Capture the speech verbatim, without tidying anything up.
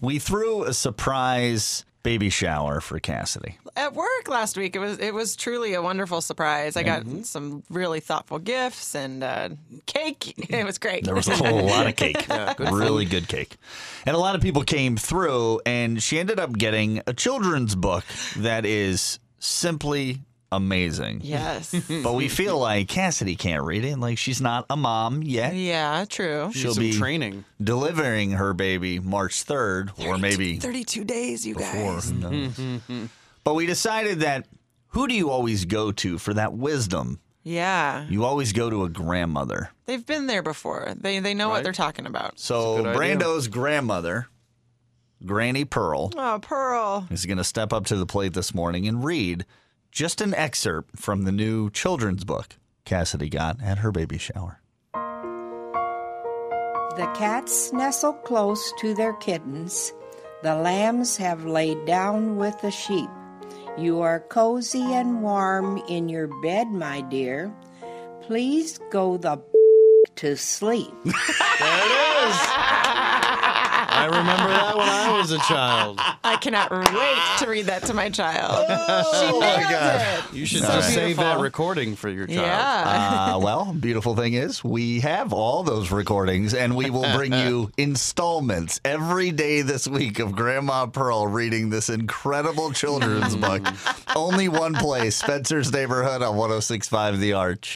We threw a surprise baby shower for Cassidy. At work last week, it was it was truly a wonderful surprise. I got mm-hmm. some really thoughtful gifts and uh, cake. It was great. There was a whole lot of cake. Yeah, good really food. Good cake. And a lot of people came through, and she ended up getting a children's book that is simply amazing. Yes. But we feel like Cassidy can't read it. Like, she's not a mom yet. Yeah, true. She'll some be training. delivering her baby March third, or maybe thirty-two days, you before. guys. Who knows? But we decided that who do you always go to for that wisdom? Yeah. You always go to a grandmother. They've been there before. They they know Right. what they're talking about. So Brando's grandmother, Granny Pearl, Oh, Pearl. is going to step up to the plate this morning and read just an excerpt from the new children's book Cassidy got at her baby shower. The cats nestle close to their kittens. The lambs have laid down with the sheep. You are cozy and warm in your bed, my dear. Please go the to sleep. There it is. I remember that when I was a child. I cannot wait to read that to my child. She Oh, my nailed God. it. You should So just save that beautiful. recording for your child. Yeah. Uh, well, beautiful thing is we have all those recordings, and we will bring you installments every day this week of Grandma Pearl reading this incredible children's book. Only one place, Spencer's Neighborhood on one oh six point five The Arch.